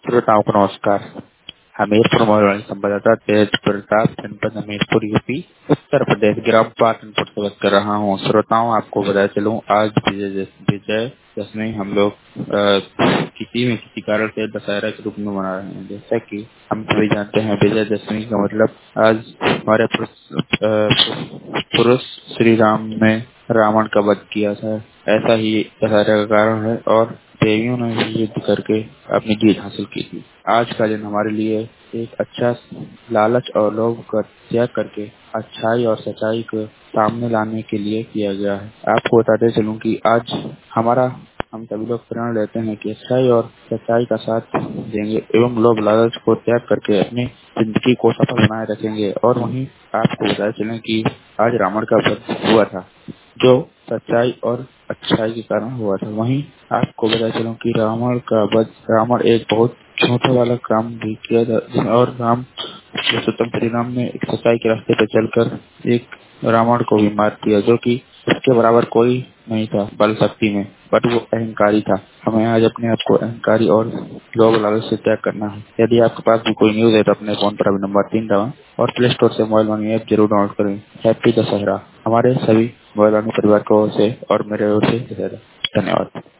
श्रोताओं को नमस्कार। हमीरपुर मोबाइल संवाददाता तेज प्रताप, जनपद हमीरपुर, यूपी, उत्तर प्रदेश, ग्राम पाटनपुर से बात कर रहा हूँ। श्रोताओं, आपको बता चलूं, आज विजय दशमी हम लोग किसी न किसी कारण से दशहरा के रूप में मना रहे हैं। जैसा कि हम सभी जानते हैं, विजय दशमी का मतलब आज हमारे पुरुष श्री राम ने रावण का वध किया था। ऐसा ही दशहरा का कारण है और देवियों ने भी युद्ध करके अपनी जीत हासिल की थी। आज का दिन हमारे लिए एक अच्छा लालच और लोभ का त्याग करके अच्छाई और सच्चाई को सामने लाने के लिए किया गया है। आपको बताते चलूं कि आज हम सभी लोग प्रण लेते हैं कि अच्छाई और सच्चाई का साथ देंगे एवं लोभ लालच को त्याग करके अपनी जिंदगी को सफल बनाए रखेंगे। और वहीं आपको बताते चलें कि आज रावण का वध हुआ था, जो सच्चाई और अच्छाई के कारण हुआ था। वहीं आपको बता चलूं कि रावण एक बहुत छोटा वाला काम भी किया था और पुरुषोत्तम श्री राम ने एक सच्चाई के रास्ते पर चलकर एक रावण को भी मार दिया, जो कि उसके बराबर कोई नहीं था बल शक्ति में, बट वो अहंकारी था। हमें आज अपने आप को अहंकारी और लोभ लालच से त्याग करना है। यदि आपके पास भी कोई न्यूज है तो अपने फोन पर अभी नंबर 3 दबाएं और प्ले स्टोर से मोबाइल मनी ऐप जरूर डाउनलोड करें। हैप्पी दशहरा हमारे सभी मोबाइल मनी परिवार को ओर से और मेरे ओर से दशहरा। धन्यवाद।